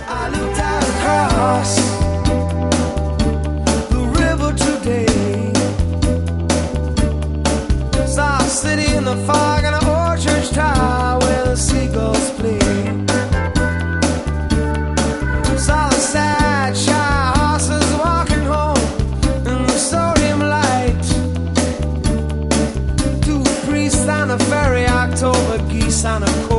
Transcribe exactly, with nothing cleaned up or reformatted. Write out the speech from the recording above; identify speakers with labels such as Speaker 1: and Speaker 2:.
Speaker 1: I looked out across the river today, saw a city in the fog and an old church tower where the seagulls play. Saw the sad, shy horses walking home in the sodium light. Two priests on a ferry, October geese on a